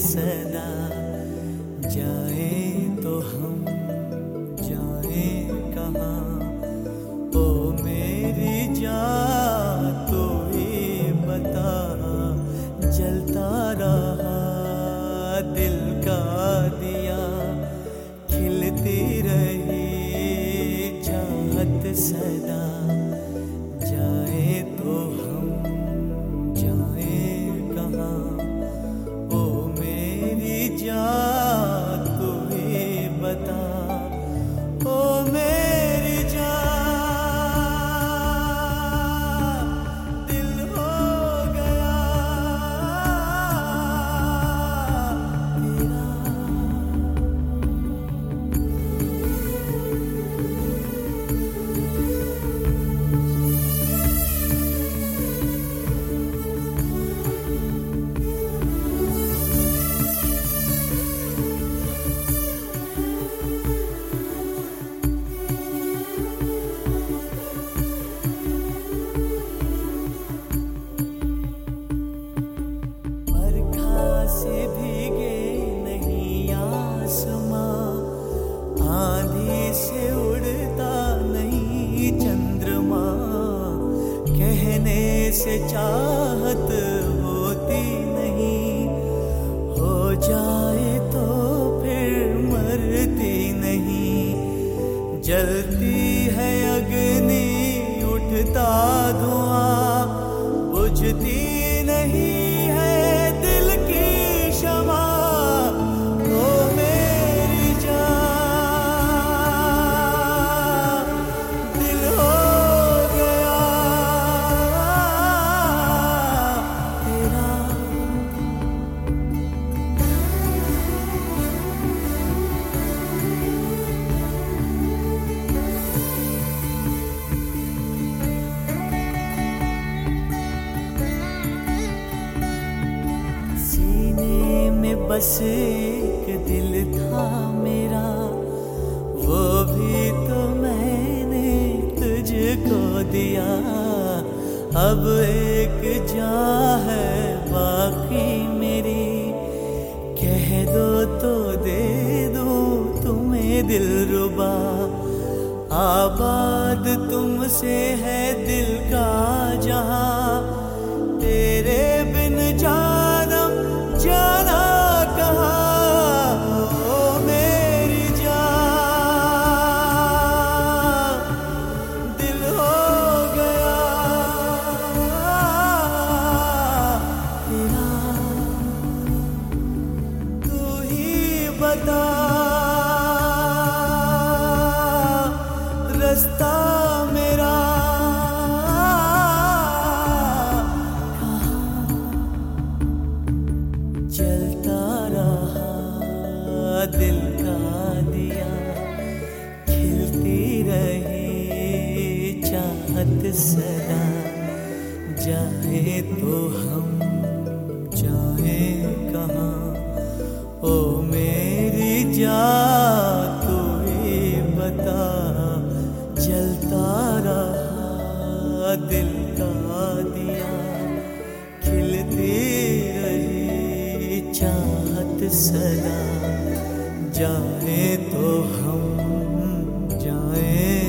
सदा, जाए तो हम जाए कहाँ। ओ मेरी जान तू ही बता, जलता रहा दिल का दिया, खिलती रही चाहत सदा, जाए तो हम जाए कहाँ। ओ मेरी जान तू ही बता, ओ मेरी जान दिल हो गया तेरा। से भीगे नहीं आसमां, आंधी से उड़ता नहीं चंद्रमा, कहने से चाहत होती नहीं, हो जाए तो फिर मरती नहीं, जलती है अग्नि उठता धुआं, बुझती नहीं बस एक दिल था मेरा, वो भी तो मैंने तुझको दिया, अब एक जान है बाकी मेरी, कह दो तो दे दूं तुम्हें दिलरुबा, आबाद तुमसे है दिल का जहां, तेरे बिन जानम जाना बता, रास्ता मेरा कहाँ, जलता रहा दिल का दिया, खिलती रही चाहत सदा, जाए तो हम जाए कहाँ। ओ मेरी जान तू ही बता, जलता रहा दिल का दिया, खिलती रही चाहत सदा, जाए तो हम जाए